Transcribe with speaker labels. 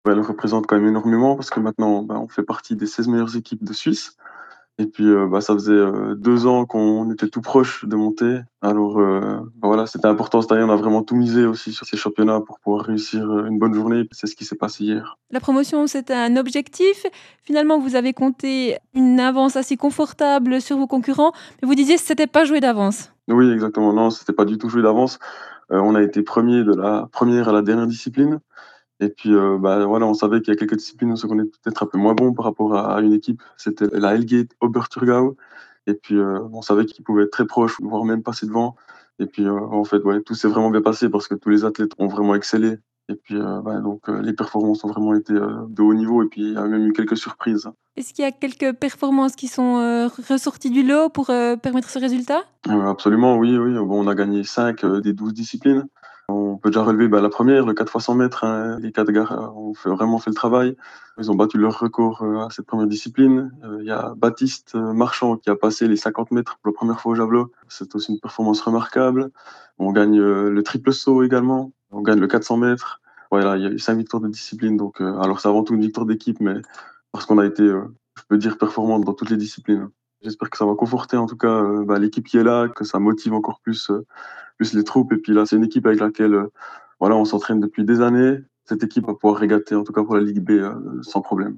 Speaker 1: Ouais, elle représente quand même énormément parce que maintenant, on fait partie des 16 meilleures équipes de Suisse. Et puis, ça faisait, 2 ans qu'on était tout proche de monter. Alors, voilà, c'était important cette année. On a vraiment tout misé aussi sur ces championnats pour pouvoir réussir, une bonne journée. C'est ce qui s'est passé hier.
Speaker 2: La promotion, c'était un objectif. Finalement, vous avez compté une avance assez confortable sur vos concurrents, mais vous disiez que c'était pas joué d'avance.
Speaker 1: Oui, exactement. Non, c'était pas du tout joué d'avance. On a été premier de la première à la dernière discipline. Et puis, voilà, on savait qu'il y a quelques disciplines où on est peut-être un peu moins bon par rapport à une équipe. C'était la Hellgate Oberthurgau. Et puis, on savait qu'ils pouvaient être très proches, voire même passer devant. Et puis, en fait, ouais, tout s'est vraiment bien passé parce que tous les athlètes ont vraiment excellé. Et puis, les performances ont vraiment été, de haut niveau et puis il y a même eu quelques surprises.
Speaker 2: Est-ce qu'il y a quelques performances qui sont, ressorties du lot pour, permettre ce résultat?
Speaker 1: Absolument, oui, oui. Bon, on a gagné 5 des 12 disciplines. On peut déjà relever, la première, le 4 fois 100 mètres, hein. Les 4 gars ont vraiment fait le travail. Ils ont battu leur record, à cette première discipline. Il y a Baptiste, Marchand qui a passé les 50 mètres pour la première fois au javelot. C'est aussi une performance remarquable. On gagne, le triple saut également. On gagne le 400 mètres. Voilà, il y a eu 5 victoires de discipline donc alors c'est avant tout une victoire d'équipe mais parce qu'on a été, je peux dire performante dans toutes les disciplines. J'espère que ça va conforter en tout cas, l'équipe qui est là, que ça motive encore plus les troupes et puis là, c'est une équipe avec laquelle, voilà, on s'entraîne depuis des années. Cette équipe va pouvoir régater en tout cas pour la Ligue B, sans problème.